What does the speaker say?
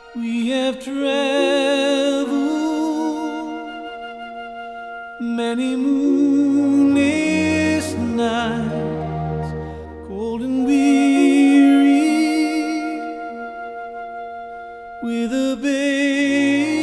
We have traveled many moonless nights, cold and weary, with a baby